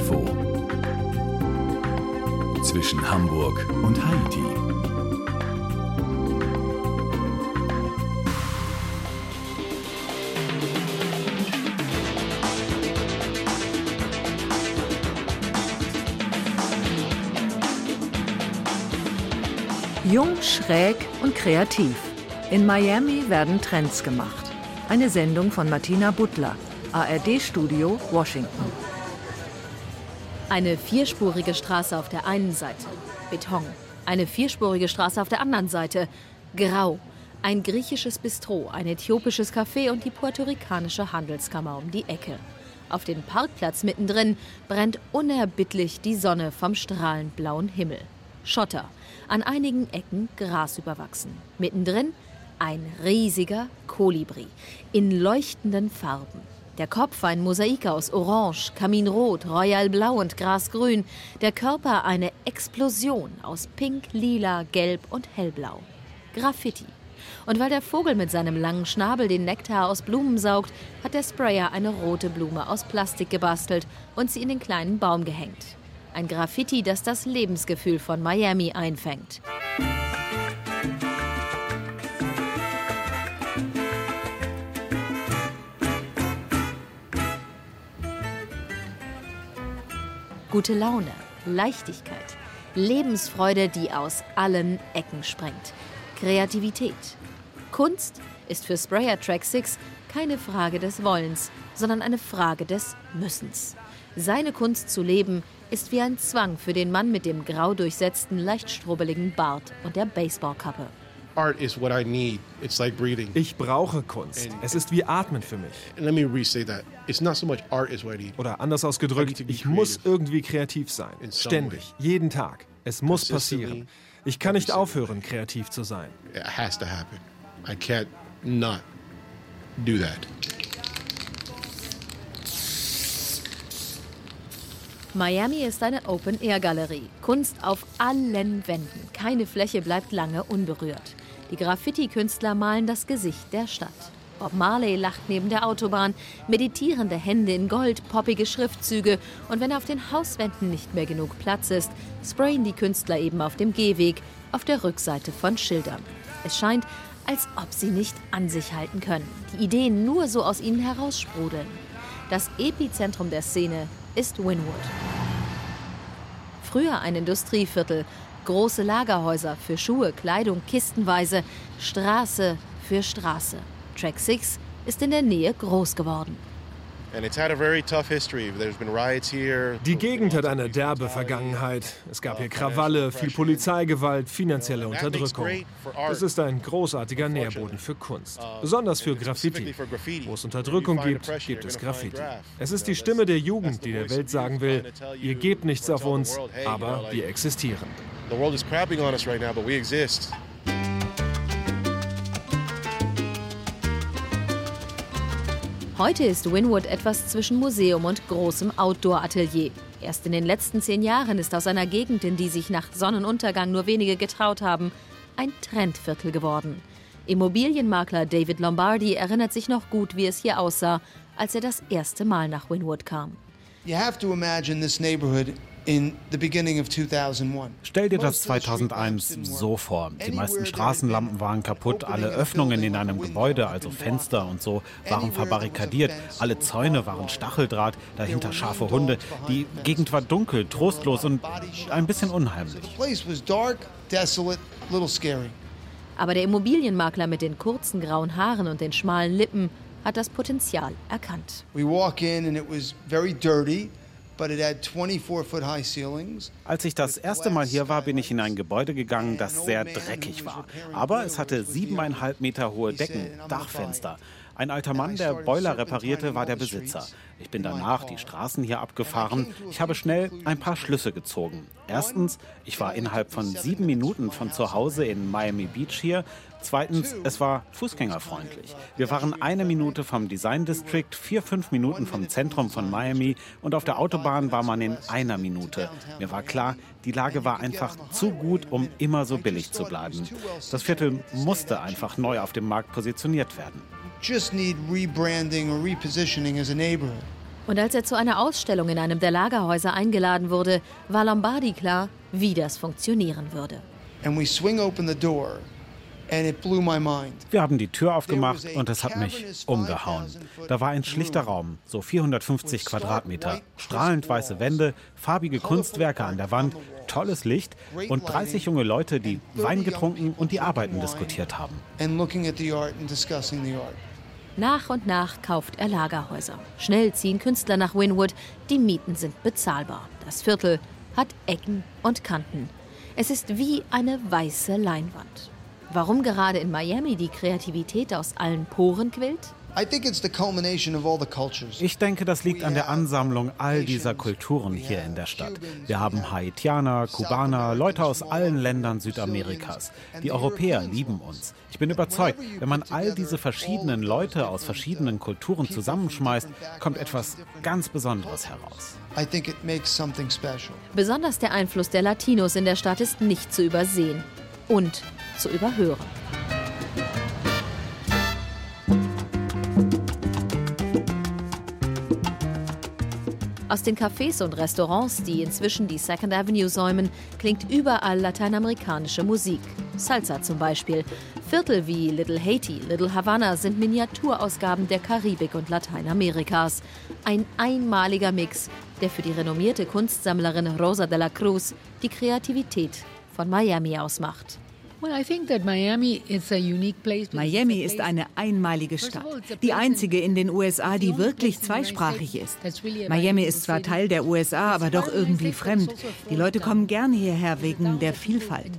Info zwischen Hamburg und Haiti. Jung, schräg und kreativ. In Miami werden Trends gemacht. Eine Sendung von Martina Butler, ARD-Studio, Washington. Eine vierspurige Straße auf der einen Seite, Beton. Eine vierspurige Straße auf der anderen Seite, Grau. Ein griechisches Bistro, ein äthiopisches Café und die puerto-ricanische Handelskammer um die Ecke. Auf dem Parkplatz mittendrin brennt unerbittlich die Sonne vom strahlend blauen Himmel. Schotter, an einigen Ecken Gras überwachsen. Mittendrin ein riesiger Kolibri in leuchtenden Farben. Der Kopf ein Mosaik aus Orange, Kaminrot, Royalblau und Grasgrün. Der Körper eine Explosion aus Pink, Lila, Gelb und Hellblau. Graffiti. Und weil der Vogel mit seinem langen Schnabel den Nektar aus Blumen saugt, hat der Sprayer eine rote Blume aus Plastik gebastelt und sie in den kleinen Baum gehängt. Ein Graffiti, das das Lebensgefühl von Miami einfängt. Gute Laune, Leichtigkeit, Lebensfreude, die aus allen Ecken sprengt. Kreativität. Kunst ist für Sprayer Track 6 keine Frage des Wollens, sondern eine Frage des Müssens. Seine Kunst zu leben ist wie ein Zwang für den Mann mit dem grau durchsetzten, leicht strubbeligen Bart und der Baseballkappe. Art is what I need. It's like breathing. Ich brauche Kunst. Es ist wie Atmen für mich. And let me re-say that. It's not so much art is what I need. Oder anders ausgedrückt, ich muss irgendwie kreativ sein. Ständig, jeden Tag. Es muss passieren. Ich kann nicht aufhören, kreativ zu sein. It has to happen. I can't not do that. Miami ist eine Open-Air-Galerie. Kunst auf allen Wänden. Keine Fläche bleibt lange unberührt. Die Graffiti-Künstler malen das Gesicht der Stadt. Bob Marley lacht neben der Autobahn, meditierende Hände in Gold, poppige Schriftzüge. Und wenn auf den Hauswänden nicht mehr genug Platz ist, sprayen die Künstler eben auf dem Gehweg, auf der Rückseite von Schildern. Es scheint, als ob sie nicht an sich halten können. Die Ideen nur so aus ihnen heraussprudeln. Das Epizentrum der Szene ist Wynwood. Früher ein Industrieviertel, große Lagerhäuser für Schuhe, Kleidung, kistenweise, Straße für Straße. Track 6 ist in der Nähe groß geworden. Die Gegend hat eine derbe Vergangenheit. Es gab hier Krawalle, viel Polizeigewalt, finanzielle Unterdrückung. Es ist ein großartiger Nährboden für Kunst, besonders für Graffiti. Wo es Unterdrückung gibt, gibt es Graffiti. Es ist die Stimme der Jugend, die der Welt sagen will, ihr gebt nichts auf uns, aber wir existieren. The world is crapping on us right now, but we exist. Heute ist Wynwood etwas zwischen Museum und großem Outdoor-Atelier. Erst in den letzten 10 Jahren ist aus einer Gegend, in die sich nach Sonnenuntergang nur wenige getraut haben, ein Trendviertel geworden. Immobilienmakler David Lombardi erinnert sich noch gut, wie es hier aussah, als er das erste Mal nach Wynwood kam. You have to imagine this neighborhood in the beginning of 2001. Stell dir das 2001 so vor. Die meisten Straßenlampen waren kaputt, alle Öffnungen in einem Gebäude, also Fenster und so, waren verbarrikadiert. Alle Zäune waren Stacheldraht, dahinter scharfe Hunde. Die Gegend war dunkel, trostlos und ein bisschen unheimlich. The place was dark, desolate, a little scary. Aber der Immobilienmakler mit den kurzen grauen Haaren und den schmalen Lippen hat das Potenzial erkannt. We walk in and it was very dirty. But it had 24-foot high ceilings. Als ich das erste Mal hier war, bin ich in ein Gebäude gegangen, das sehr dreckig war. Aber es hatte 7,5 Meter hohe Decken, Dachfenster. Ein alter Mann, der Boiler reparierte, war der Besitzer. Ich bin danach die Straßen hier abgefahren. Ich habe schnell ein paar Schlüsse gezogen. Erstens, ich war innerhalb von 7 Minuten von zu Hause in Miami Beach hier. Zweitens, es war fußgängerfreundlich. Wir waren 1 Minute vom Design District, 4-5 Minuten vom Zentrum von Miami und auf der Autobahn war man in 1 Minute. Mir war klar, die Lage war einfach zu gut, um immer so billig zu bleiben. Das Viertel musste einfach neu auf dem Markt positioniert werden. Just need rebranding or repositioning as a neighborhood. Und als er zu einer Ausstellung in einem der Lagerhäuser eingeladen wurde, war Lombardi klar, wie das funktionieren würde. And we swing open the door. And it blew my mind. Wir haben die Tür aufgemacht und es hat mich umgehauen. Da war ein schlichter Raum, so 450 Quadratmeter, strahlend weiße Wände, farbige Kunstwerke an der Wand, tolles Licht und 30 junge Leute, die Wein getrunken und die Arbeiten diskutiert haben. Nach und nach kauft er Lagerhäuser. Schnell ziehen Künstler nach Wynwood, die Mieten sind bezahlbar. Das Viertel hat Ecken und Kanten. Es ist wie eine weiße Leinwand. Warum gerade in Miami die Kreativität aus allen Poren quillt? Ich denke, das liegt an der Ansammlung all dieser Kulturen hier in der Stadt. Wir haben Haitianer, Kubaner, Leute aus allen Ländern Südamerikas. Die Europäer lieben uns. Ich bin überzeugt, wenn man all diese verschiedenen Leute aus verschiedenen Kulturen zusammenschmeißt, kommt etwas ganz Besonderes heraus. Besonders der Einfluss der Latinos in der Stadt ist nicht zu übersehen und zu überhören. Aus den Cafés und Restaurants, die inzwischen die Second Avenue säumen, klingt überall lateinamerikanische Musik. Salsa zum Beispiel. Viertel wie Little Haiti, Little Havana sind Miniaturausgaben der Karibik und Lateinamerikas. Ein einmaliger Mix, der für die renommierte Kunstsammlerin Rosa de la Cruz die Kreativität von Miami ausmacht. Miami ist eine einmalige Stadt, die einzige in den USA, die wirklich zweisprachig ist. Miami ist zwar Teil der USA, aber doch irgendwie fremd. Die Leute kommen gern hierher wegen der Vielfalt.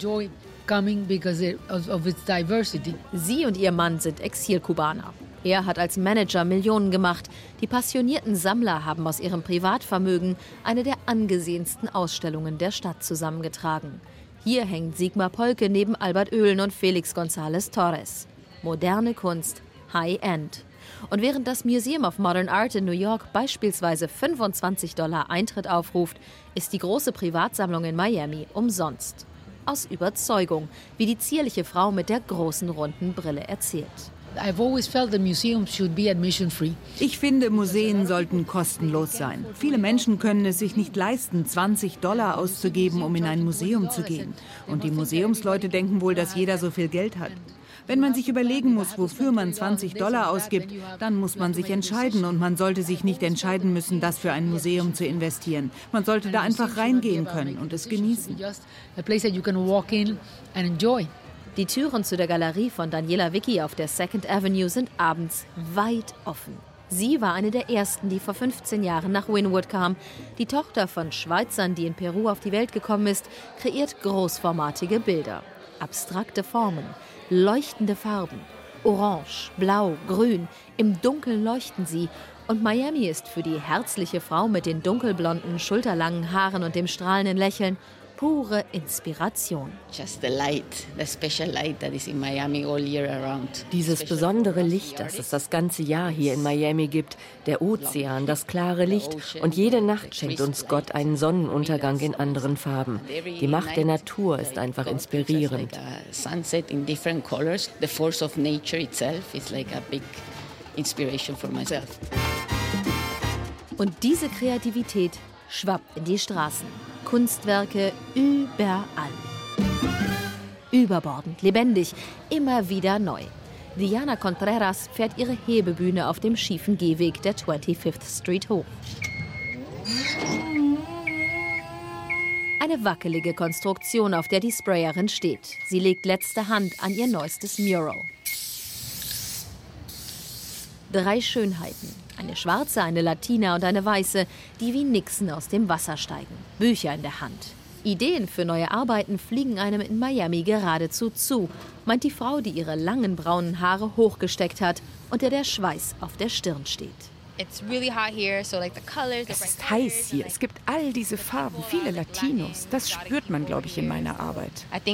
Sie und ihr Mann sind Exil-Kubaner. Er hat als Manager Millionen gemacht. Die passionierten Sammler haben aus ihrem Privatvermögen eine der angesehensten Ausstellungen der Stadt zusammengetragen. Hier hängt Sigmar Polke neben Albert Oehlen und Felix González Torres. Moderne Kunst, High-End. Und während das Museum of Modern Art in New York beispielsweise $25 Eintritt aufruft, ist die große Privatsammlung in Miami umsonst. Aus Überzeugung, wie die zierliche Frau mit der großen runden Brille erzählt. Ich finde, Museen sollten kostenlos sein. Viele Menschen können es sich nicht leisten, $20 auszugeben, um in ein Museum zu gehen. Und die Museumsleute denken wohl, dass jeder so viel Geld hat. Wenn man sich überlegen muss, wofür man $20 ausgibt, dann muss man sich entscheiden. Und man sollte sich nicht entscheiden müssen, das für ein Museum zu investieren. Man sollte da einfach reingehen können und es genießen. Die Türen zu der Galerie von Daniela Wicki auf der Second Avenue sind abends weit offen. Sie war eine der ersten, die vor 15 Jahren nach Wynwood kam. Die Tochter von Schweizern, die in Peru auf die Welt gekommen ist, kreiert großformatige Bilder. Abstrakte Formen, leuchtende Farben. Orange, blau, grün, im Dunkeln leuchten sie. Und Miami ist für die herzliche Frau mit den dunkelblonden, schulterlangen Haaren und dem strahlenden Lächeln pure Inspiration. Dieses besondere Licht, das es das ganze Jahr hier in Miami gibt, der Ozean, das klare Licht und jede Nacht schenkt uns Gott einen Sonnenuntergang in anderen Farben. Die Macht der Natur ist einfach inspirierend. Und diese Kreativität schwappt in die Straßen. Kunstwerke überall. Überbordend, lebendig, immer wieder neu. Diana Contreras fährt ihre Hebebühne auf dem schiefen Gehweg der 25th Street hoch. Eine wackelige Konstruktion, auf der die Sprayerin steht. Sie legt letzte Hand an ihr neuestes Mural. 3 Schönheiten. Eine schwarze, eine Latina und eine weiße, die wie Nixon aus dem Wasser steigen. Bücher in der Hand. Ideen für neue Arbeiten fliegen einem in Miami geradezu zu, meint die Frau, die ihre langen braunen Haare hochgesteckt hat und der Schweiß auf der Stirn steht. Es ist heiß hier. Es gibt all diese Farben, viele Latinos. Das spürt man, glaube ich, in meiner Arbeit.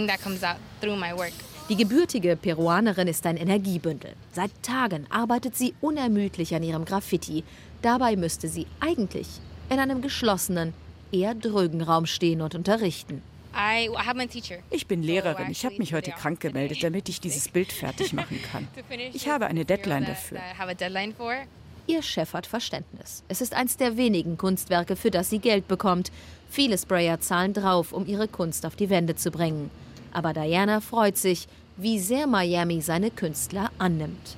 Die gebürtige Peruanerin ist ein Energiebündel. Seit Tagen arbeitet sie unermüdlich an ihrem Graffiti. Dabei müsste sie eigentlich in einem geschlossenen, eher drögen Raum stehen und unterrichten. Ich bin Lehrerin. Ich habe mich heute krank gemeldet, damit ich dieses Bild fertig machen kann. Ich habe eine Deadline dafür. Ihr Chef hat Verständnis. Es ist eins der wenigen Kunstwerke, für das sie Geld bekommt. Viele Sprayer zahlen drauf, um ihre Kunst auf die Wände zu bringen. Aber Diana freut sich, wie sehr Miami seine Künstler annimmt.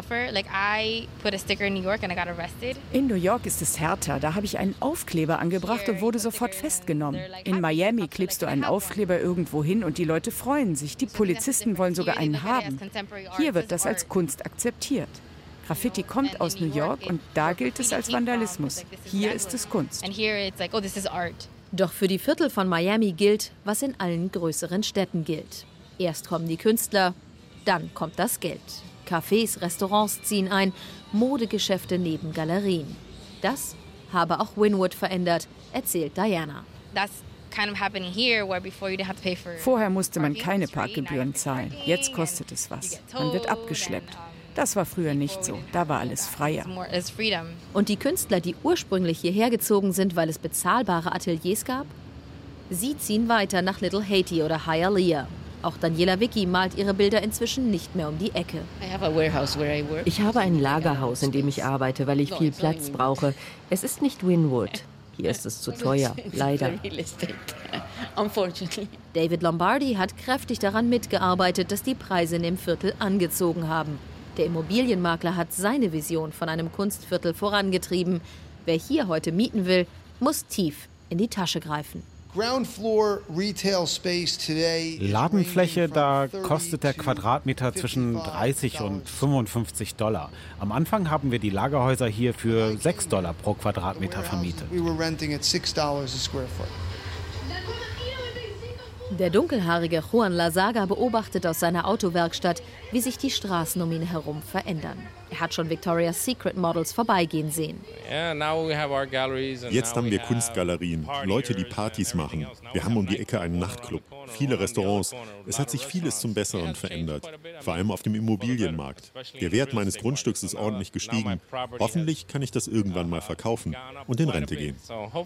In New York ist es härter. Da habe ich einen Aufkleber angebracht und wurde sofort festgenommen. In Miami klebst du einen Aufkleber irgendwo hin und die Leute freuen sich. Die Polizisten wollen sogar einen haben. Hier wird das als Kunst akzeptiert. Graffiti kommt aus New York und da gilt es als Vandalismus. Hier ist es Kunst. Doch für die Viertel von Miami gilt, was in allen größeren Städten gilt. Erst kommen die Künstler, dann kommt das Geld. Cafés, Restaurants ziehen ein, Modegeschäfte neben Galerien. Das habe auch Wynwood verändert, erzählt Diana. Vorher musste man keine Parkgebühren zahlen. Jetzt kostet es was. Man wird abgeschleppt. Das war früher nicht so. Da war alles freier. Und die Künstler, die ursprünglich hierher gezogen sind, weil es bezahlbare Ateliers gab? Sie ziehen weiter nach Little Haiti oder Hialeah. Auch Daniela Wicki malt ihre Bilder inzwischen nicht mehr um die Ecke. Ich habe ein Lagerhaus, in dem ich arbeite, weil ich viel Platz brauche. Es ist nicht Wynwood. Hier ist es zu teuer, leider. David Lombardi hat kräftig daran mitgearbeitet, dass die Preise in dem Viertel angezogen haben. Der Immobilienmakler hat seine Vision von einem Kunstviertel vorangetrieben. Wer hier heute mieten will, muss tief in die Tasche greifen. Ladenfläche, da kostet der Quadratmeter zwischen 30 und $55. Am Anfang haben wir die Lagerhäuser hier für $6 pro Quadratmeter vermietet. Der dunkelhaarige Juan Lasaga beobachtet aus seiner Autowerkstatt, wie sich die Straßen um ihn herum verändern. Er hat schon Victoria's Secret Models vorbeigehen sehen. Jetzt haben wir Kunstgalerien, Leute, die Partys machen. Wir haben um die Ecke einen Nachtclub, viele Restaurants. Es hat sich vieles zum Besseren verändert, vor allem auf dem Immobilienmarkt. Der Wert meines Grundstücks ist ordentlich gestiegen. Hoffentlich kann ich das irgendwann mal verkaufen und in Rente gehen.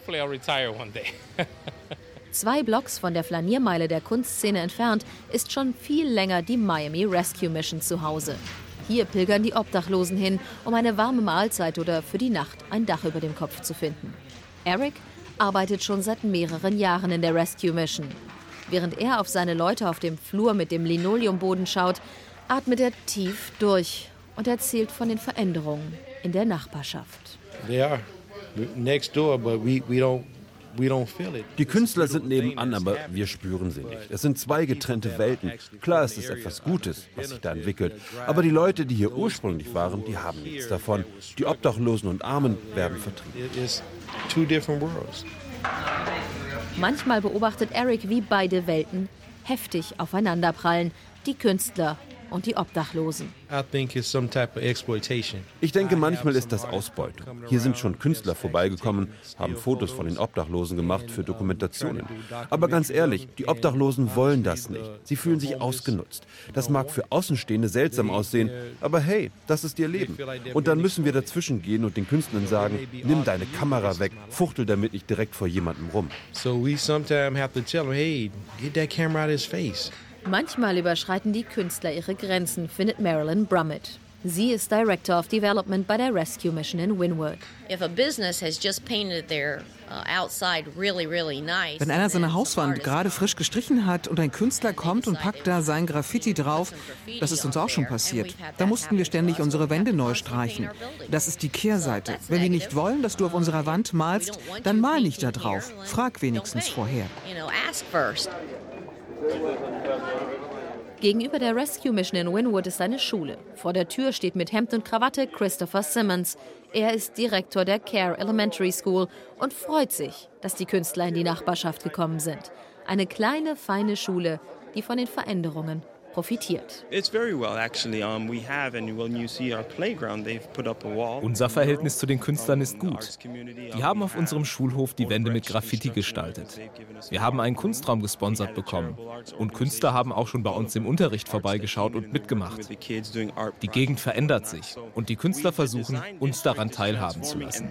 2 Blocks von der Flaniermeile der Kunstszene entfernt ist schon viel länger die Miami Rescue Mission zu Hause. Hier pilgern die Obdachlosen hin, um eine warme Mahlzeit oder für die Nacht ein Dach über dem Kopf zu finden. Eric arbeitet schon seit mehreren Jahren in der Rescue Mission. Während er auf seine Leute auf dem Flur mit dem Linoleumboden schaut, atmet er tief durch und erzählt von den Veränderungen in der Nachbarschaft. They are next door, but we don't. Die Künstler sind nebenan, aber wir spüren sie nicht. Es sind 2 getrennte Welten. Klar, es ist etwas Gutes, was sich da entwickelt. Aber die Leute, die hier ursprünglich waren, die haben nichts davon. Die Obdachlosen und Armen werden vertrieben. Manchmal beobachtet Eric, wie beide Welten heftig aufeinanderprallen. Die Künstler und die Obdachlosen. Ich denke, manchmal ist das Ausbeutung. Hier sind schon Künstler vorbeigekommen, haben Fotos von den Obdachlosen gemacht für Dokumentationen. Aber ganz ehrlich, die Obdachlosen wollen das nicht. Sie fühlen sich ausgenutzt. Das mag für Außenstehende seltsam aussehen, aber hey, das ist ihr Leben. Und dann müssen wir dazwischen gehen und den Künstlern sagen, nimm deine Kamera weg, fuchtel damit nicht direkt vor jemandem rum. Manchmal überschreiten die Künstler ihre Grenzen, findet Marilyn Brummett. Sie ist Director of Development bei der Rescue Mission in Wynwood. Wenn einer seine Hauswand gerade frisch gestrichen hat und ein Künstler kommt und packt da sein Graffiti drauf, das ist uns auch schon passiert. Da mussten wir ständig unsere Wände neu streichen. Das ist die Kehrseite. Wenn wir nicht wollen, dass du auf unserer Wand malst, dann mal nicht da drauf. Frag wenigstens vorher. Gegenüber der Rescue Mission in Wynwood ist eine Schule. Vor der Tür steht mit Hemd und Krawatte Christopher Simmons. Er ist Direktor der Care Elementary School und freut sich, dass die Künstler in die Nachbarschaft gekommen sind. Eine kleine, feine Schule, die von den Veränderungen profitiert. Unser Verhältnis zu den Künstlern ist gut. Die haben auf unserem Schulhof die Wände mit Graffiti gestaltet. Wir haben einen Kunstraum gesponsert bekommen. Und Künstler haben auch schon bei uns im Unterricht vorbeigeschaut und mitgemacht. Die Gegend verändert sich und die Künstler versuchen, uns daran teilhaben zu lassen.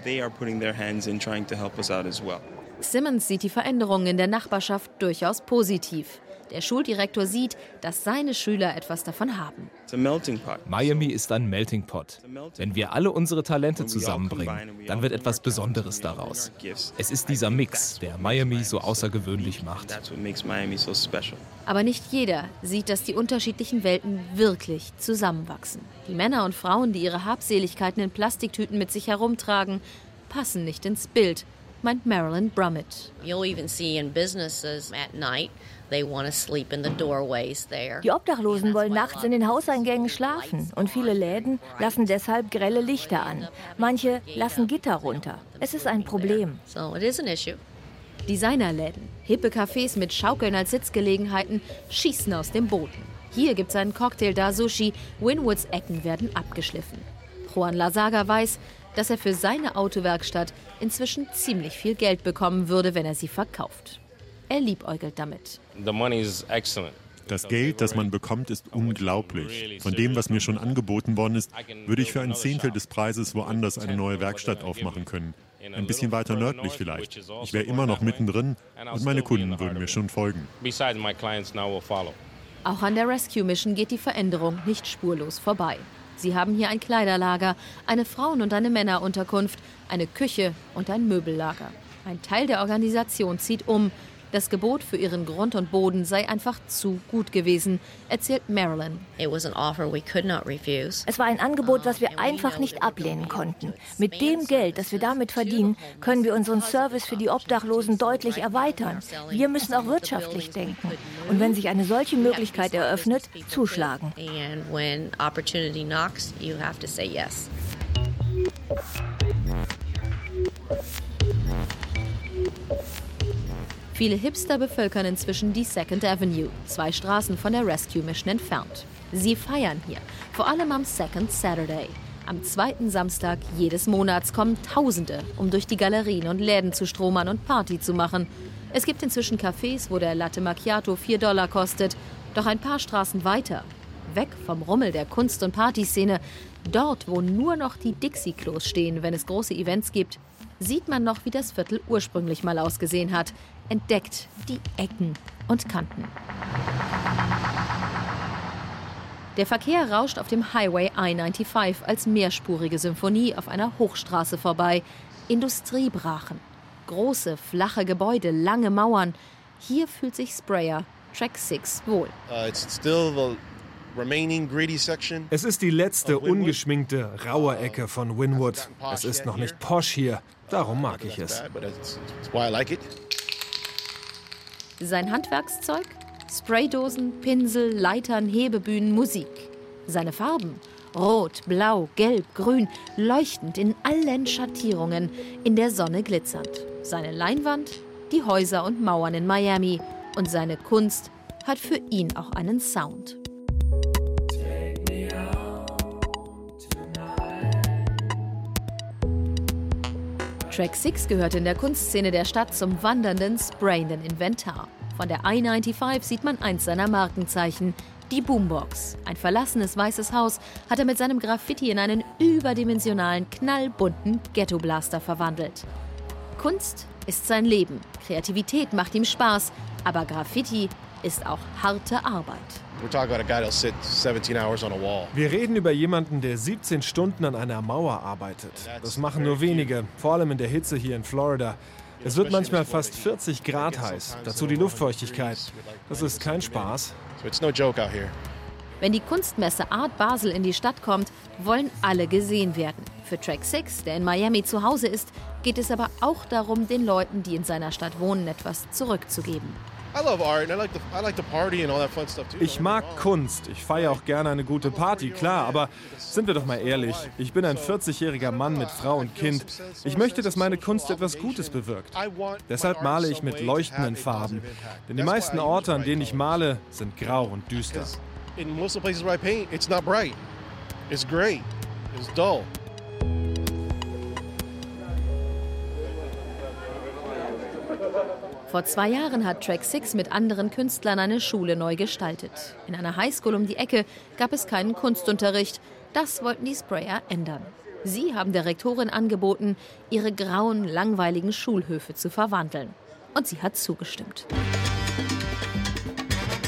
Simmons sieht die Veränderungen in der Nachbarschaft durchaus positiv. Der Schuldirektor sieht, dass seine Schüler etwas davon haben. Miami ist ein Melting Pot. Wenn wir alle unsere Talente zusammenbringen, dann wird etwas Besonderes daraus. Es ist dieser Mix, der Miami so außergewöhnlich macht. Aber nicht jeder sieht, dass die unterschiedlichen Welten wirklich zusammenwachsen. Die Männer und Frauen, die ihre Habseligkeiten in Plastiktüten mit sich herumtragen, passen nicht ins Bild, meint Marilyn Brummett. Die Obdachlosen wollen nachts in den Hauseingängen schlafen und viele Läden lassen deshalb grelle Lichter an. Manche lassen Gitter runter. Es ist ein Problem. Designerläden, hippe Cafés mit Schaukeln als Sitzgelegenheiten schießen aus dem Boden. Hier gibt's einen Cocktail da Sushi, Wynwoods Ecken werden abgeschliffen. Juan Lasaga weiß, dass er für seine Autowerkstatt inzwischen ziemlich viel Geld bekommen würde, wenn er sie verkauft. Er liebäugelt damit. Das Geld, das man bekommt, ist unglaublich. Von dem, was mir schon angeboten worden ist, würde ich für ein Zehntel des Preises woanders eine neue Werkstatt aufmachen können. Ein bisschen weiter nördlich vielleicht. Ich wäre immer noch mittendrin und meine Kunden würden mir schon folgen. Auch an der Rescue Mission geht die Veränderung nicht spurlos vorbei. Sie haben hier ein Kleiderlager, eine Frauen- und eine Männerunterkunft, eine Küche und ein Möbellager. Ein Teil der Organisation zieht um. Das Gebot für ihren Grund und Boden sei einfach zu gut gewesen, erzählt Marilyn. Es war ein Angebot, was wir einfach nicht ablehnen konnten. Mit dem Geld, das wir damit verdienen, können wir unseren Service für die Obdachlosen deutlich erweitern. Wir müssen auch wirtschaftlich denken. Und wenn sich eine solche Möglichkeit eröffnet, zuschlagen. Viele Hipster bevölkern inzwischen die 2nd Avenue, 2 Straßen von der Rescue Mission entfernt. Sie feiern hier, vor allem am Second Saturday. Am 2. Samstag jedes Monats kommen Tausende, um durch die Galerien und Läden zu stromern und Party zu machen. Es gibt inzwischen Cafés, wo der Latte Macchiato $4 kostet. Doch ein paar Straßen weiter, weg vom Rummel der Kunst- und Partyszene, dort, wo nur noch die Dixie-Klos stehen, wenn es große Events gibt, sieht man noch, wie das Viertel ursprünglich mal ausgesehen hat. Entdeckt die Ecken und Kanten. Der Verkehr rauscht auf dem Highway I-95 als mehrspurige Symphonie auf einer Hochstraße vorbei. Industriebrachen, große, flache Gebäude, lange Mauern. Hier fühlt sich Sprayer Track 6 wohl. Es ist die letzte ungeschminkte, raue Ecke von Wynwood. Es ist noch nicht posh hier, darum mag ich es. Sein Handwerkszeug? Spraydosen, Pinsel, Leitern, Hebebühnen, Musik. Seine Farben? Rot, Blau, Gelb, Grün, leuchtend in allen Schattierungen, in der Sonne glitzernd. Seine Leinwand? Die Häuser und Mauern in Miami. Und seine Kunst hat für ihn auch einen Sound. Track 6 gehört in der Kunstszene der Stadt zum wandernden, sprayenden Inventar. Von der I-95 sieht man eins seiner Markenzeichen, die Boombox. Ein verlassenes weißes Haus hat er mit seinem Graffiti in einen überdimensionalen, knallbunten Ghetto-Blaster verwandelt. Kunst ist sein Leben, Kreativität macht ihm Spaß, aber Graffiti ist auch harte Arbeit. Wir reden über jemanden, der 17 Stunden an einer Mauer arbeitet. Das machen nur wenige, vor allem in der Hitze hier in Florida. Es wird manchmal fast 40 Grad heiß, dazu die Luftfeuchtigkeit. Das ist kein Spaß. Wenn die Kunstmesse Art Basel in die Stadt kommt, wollen alle gesehen werden. Für Track 6, der in Miami zu Hause ist, geht es aber auch darum, den Leuten, die in seiner Stadt wohnen, etwas zurückzugeben. Ich mag Kunst. Ich feiere auch gerne eine gute Party, klar. Aber sind wir doch mal ehrlich. Ich bin ein 40-jähriger Mann mit Frau und Kind. Ich möchte, dass meine Kunst etwas Gutes bewirkt. Deshalb male ich mit leuchtenden Farben. Denn die meisten Orte, an denen ich male, sind grau und düster. Vor 2 Jahren hat Track 6 mit anderen Künstlern eine Schule neu gestaltet. In einer Highschool um die Ecke gab es keinen Kunstunterricht. Das wollten die Sprayer ändern. Sie haben der Rektorin angeboten, ihre grauen, langweiligen Schulhöfe zu verwandeln. Und sie hat zugestimmt.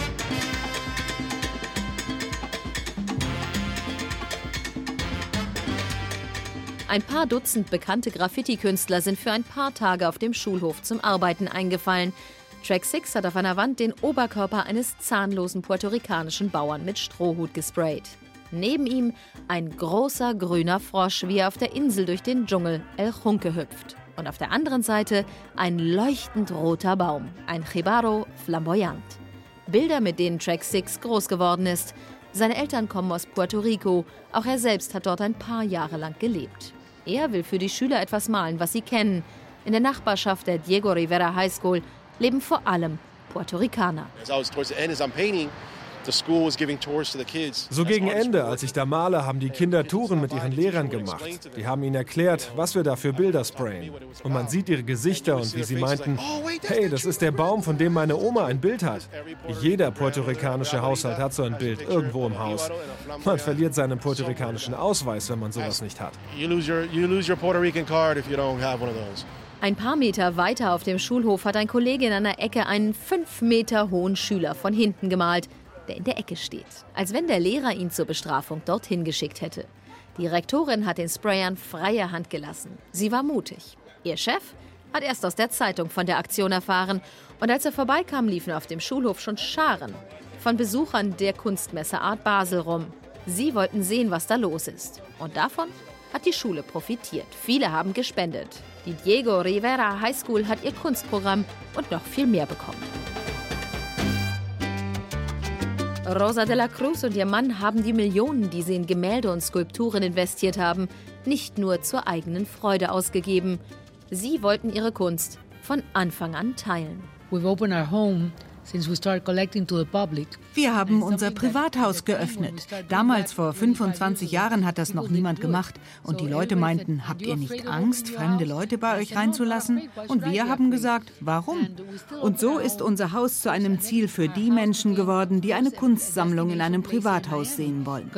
Ein paar Dutzend bekannte Graffiti-Künstler sind für ein paar Tage auf dem Schulhof zum Arbeiten eingefallen. Track 6 hat auf einer Wand den Oberkörper eines zahnlosen puerto-ricanischen Bauern mit Strohhut gesprayt. Neben ihm ein großer grüner Frosch, wie er auf der Insel durch den Dschungel El Junque hüpft. Und auf der anderen Seite ein leuchtend roter Baum, ein Jibaro flamboyant. Bilder, mit denen Track 6 groß geworden ist. Seine Eltern kommen aus Puerto Rico, auch er selbst hat dort ein paar Jahre lang gelebt. Er will für die Schüler etwas malen, was sie kennen. In der Nachbarschaft der Diego Rivera High School leben vor allem Puerto Ricaner. So gegen Ende, als ich da male, haben die Kinder Touren mit ihren Lehrern gemacht. Die haben ihnen erklärt, was wir da für Bilder sprayen. Und man sieht ihre Gesichter und wie sie meinten, hey, das ist der Baum, von dem meine Oma ein Bild hat. Jeder puerto-ricanische Haushalt hat so ein Bild irgendwo im Haus. Man verliert seinen puerto-ricanischen Ausweis, wenn man sowas nicht hat. Ein paar Meter weiter auf dem Schulhof hat ein Kollege in einer Ecke einen 5 Meter hohen Schüler von hinten gemalt, der in der Ecke steht, als wenn der Lehrer ihn zur Bestrafung dorthin geschickt hätte. Die Rektorin hat den Sprayern freie Hand gelassen. Sie war mutig. Ihr Chef hat erst aus der Zeitung von der Aktion erfahren. Und als er vorbeikam, liefen auf dem Schulhof schon Scharen von Besuchern der Kunstmesse Art Basel rum. Sie wollten sehen, was da los ist. Und davon hat die Schule profitiert. Viele haben gespendet. Die Diego Rivera High School hat ihr Kunstprogramm und noch viel mehr bekommen. Rosa de la Cruz und ihr Mann haben die Millionen, die sie in Gemälde und Skulpturen investiert haben, nicht nur zur eigenen Freude ausgegeben. Sie wollten ihre Kunst von Anfang an teilen. Wir haben unser Privathaus geöffnet. Damals, vor 25 Jahren, hat das noch niemand gemacht. Und die Leute meinten, habt ihr nicht Angst, fremde Leute bei euch reinzulassen? Und wir haben gesagt, warum? Und so ist unser Haus zu einem Ziel für die Menschen geworden, die eine Kunstsammlung in einem Privathaus sehen wollen.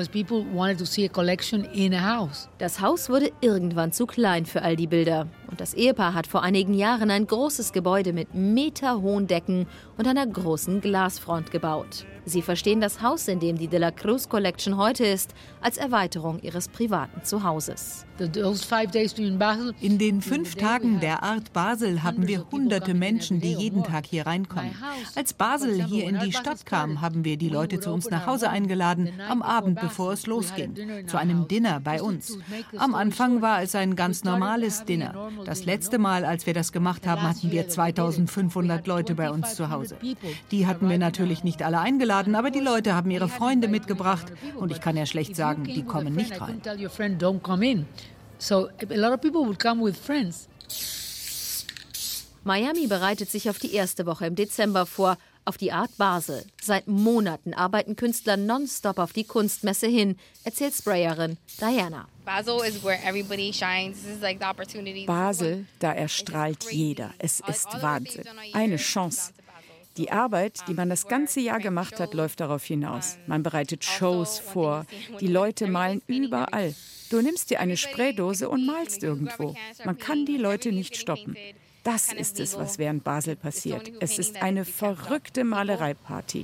Das Haus wurde irgendwann zu klein für all die Bilder. Und das Ehepaar hat vor einigen Jahren ein großes Gebäude mit meterhohen Decken und einer großen Glasfront gebaut. Sie verstehen das Haus, in dem die De la Cruz Collection heute ist, als Erweiterung ihres privaten Zuhauses. In den 5 Tagen der Art Basel haben wir hunderte Menschen, die jeden Tag hier reinkommen. Als Basel hier in die Stadt kam, haben wir die Leute zu uns nach Hause eingeladen, am Abend, bevor es losging, zu einem Dinner bei uns. Am Anfang war es ein ganz normales Dinner. Das letzte Mal, als wir das gemacht haben, hatten wir 2500 Leute bei uns zu Hause. Die hatten wir natürlich nicht alle eingeladen, aber die Leute haben ihre Freunde mitgebracht und ich kann ja schlecht sagen, die kommen nicht rein. Miami bereitet sich auf die erste Woche im Dezember vor, auf die Art Basel. Seit Monaten arbeiten Künstler nonstop auf die Kunstmesse hin, erzählt Sprayerin Diana. Basel, da erstrahlt jeder. Es ist Wahnsinn. Eine Chance. Die Arbeit, die man das ganze Jahr gemacht hat, läuft darauf hinaus. Man bereitet Shows vor. Die Leute malen überall. Du nimmst dir eine Spraydose und malst irgendwo. Man kann die Leute nicht stoppen. Das ist es, was während Basel passiert. Es ist eine verrückte Malereiparty.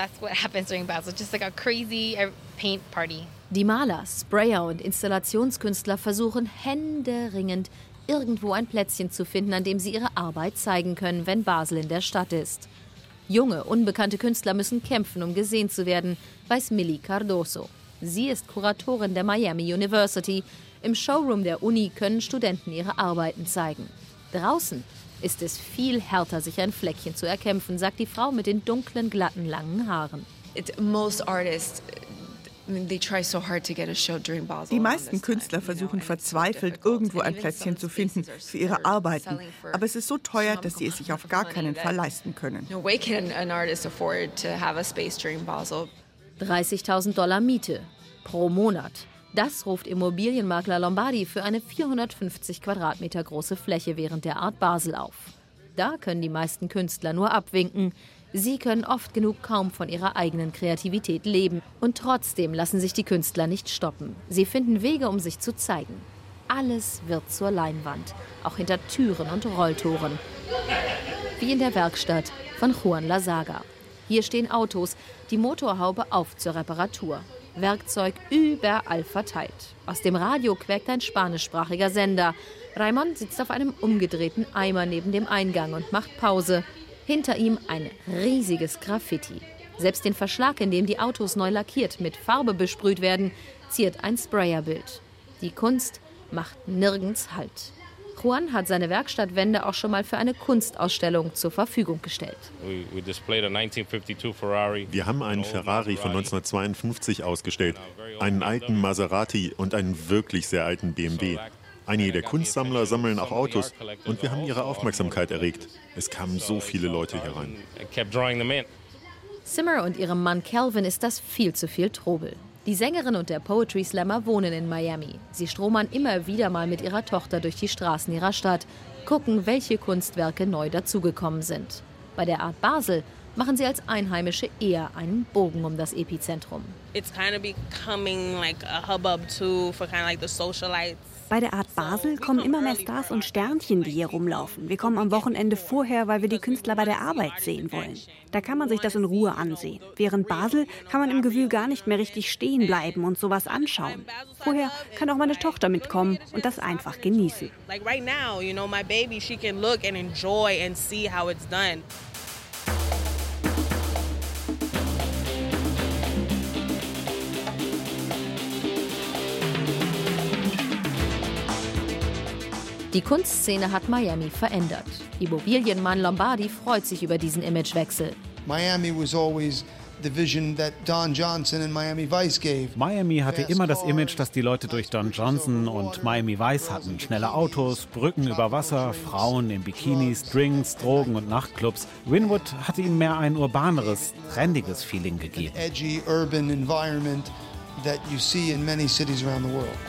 Die Maler, Sprayer und Installationskünstler versuchen händeringend, irgendwo ein Plätzchen zu finden, an dem sie ihre Arbeit zeigen können, wenn Basel in der Stadt ist. Junge, unbekannte Künstler müssen kämpfen, um gesehen zu werden, weiß Millie Cardoso. Sie ist Kuratorin der Miami University. Im Showroom der Uni können Studenten ihre Arbeiten zeigen. Draußen ist es viel härter, sich ein Fleckchen zu erkämpfen, sagt die Frau mit den dunklen, glatten, langen Haaren. Die meisten Künstler versuchen verzweifelt, irgendwo ein Plätzchen zu finden für ihre Arbeiten. Aber es ist so teuer, dass sie es sich auf gar keinen Fall leisten können. $30.000 Miete pro Monat. Das ruft Immobilienmakler Lombardi für eine 450 Quadratmeter große Fläche während der Art Basel auf. Da können die meisten Künstler nur abwinken. Sie können oft genug kaum von ihrer eigenen Kreativität leben. Und trotzdem lassen sich die Künstler nicht stoppen. Sie finden Wege, um sich zu zeigen. Alles wird zur Leinwand, auch hinter Türen und Rolltoren. Wie in der Werkstatt von Juan Lasaga. Hier stehen Autos, die Motorhaube auf zur Reparatur. Werkzeug überall verteilt. Aus dem Radio quäkt ein spanischsprachiger Sender. Raimon sitzt auf einem umgedrehten Eimer neben dem Eingang und macht Pause. Hinter ihm ein riesiges Graffiti. Selbst den Verschlag, in dem die Autos neu lackiert mit Farbe besprüht werden, ziert ein Sprayerbild. Die Kunst macht nirgends Halt. Juan hat seine Werkstattwände auch schon mal für eine Kunstausstellung zur Verfügung gestellt. Wir haben einen Ferrari von 1952 ausgestellt, einen alten Maserati und einen wirklich sehr alten BMW. Einige der Kunstsammler sammeln auch Autos und wir haben ihre Aufmerksamkeit erregt. Es kamen so viele Leute hier rein. Simmer und ihrem Mann Calvin ist das viel zu viel Trubel. Die Sängerin und der Poetry Slammer wohnen in Miami. Sie stromern immer wieder mal mit ihrer Tochter durch die Straßen ihrer Stadt, gucken, welche Kunstwerke neu dazugekommen sind. Bei der Art Basel machen sie als Einheimische eher einen Bogen um das Epizentrum. Bei der Art Basel kommen immer mehr Stars und Sternchen, die hier rumlaufen. Wir kommen am Wochenende vorher, weil wir die Künstler bei der Arbeit sehen wollen. Da kann man sich das in Ruhe ansehen. Während Basel kann man im Gewühl gar nicht mehr richtig stehen bleiben und sowas anschauen. Vorher kann auch meine Tochter mitkommen und das einfach genießen. Die Kunstszene hat Miami verändert. Immobilienmann Lombardi freut sich über diesen Imagewechsel. Miami was always the vision that Don Johnson and Miami Vice gave. Miami hatte immer das Image, das die Leute durch Don Johnson und Miami Vice hatten. Schnelle Autos, Brücken über Wasser, Frauen in Bikinis, Drinks, Drogen und Nachtclubs. Wynwood hatte ihnen mehr ein urbaneres, trendiges Feeling gegeben. An edgy urban environment that you see in many cities around the world.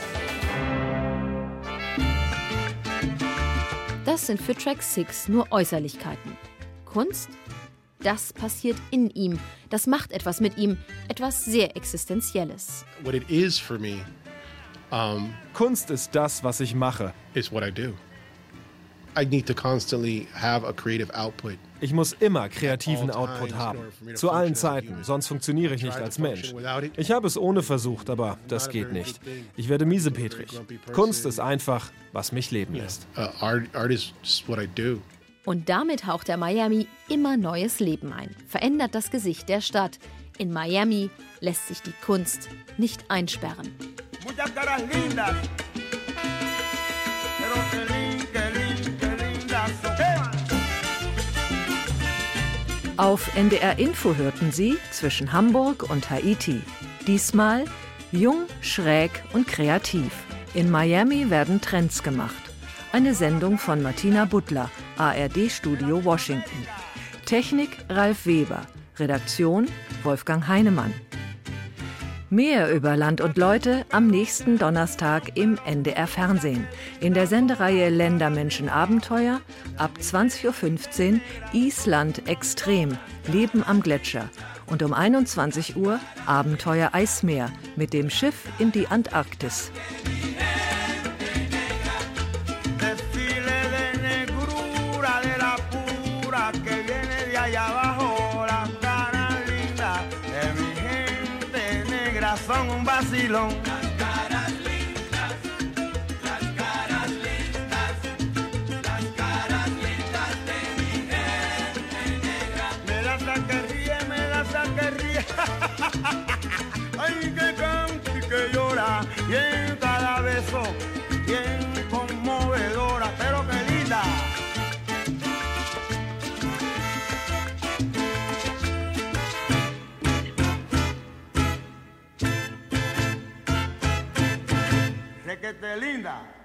Das sind für Track 6 nur Äußerlichkeiten. Kunst? Das passiert in ihm. Das macht etwas mit ihm. Etwas sehr Existenzielles. What it is for me, Kunst ist das, was ich mache. Is what I do. I need to constantly have a creative output. Ich muss immer kreativen Output haben. Zu allen Zeiten, sonst funktioniere ich nicht als Mensch. Ich habe es ohne versucht, aber das geht nicht. Ich werde miesepetrig. Kunst ist einfach, was mich leben lässt. Art is just what I do. Und damit haucht er Miami immer neues Leben ein, verändert das Gesicht der Stadt. In Miami lässt sich die Kunst nicht einsperren. Auf NDR Info hörten Sie zwischen Hamburg und Haiti. Diesmal jung, schräg und kreativ. In Miami werden Trends gemacht. Eine Sendung von Martina Butler, ARD-Studio Washington. Technik Ralf Weber. Redaktion Wolfgang Heinemann. Mehr über Land und Leute am nächsten Donnerstag im NDR Fernsehen. In der Sendereihe Länder, Menschen, Abenteuer ab 20:15 Uhr Island extrem, Leben am Gletscher. Und um 21 Uhr Abenteuer Eismeer mit dem Schiff in die Antarktis. Son un vacilón. Las caras lindas, las caras lindas, las caras lindas de mi gente negra. Me la saque ríe. Ay, que canta y que llora, y en cada beso, bien conmovedora, pero que linda. Que te linda.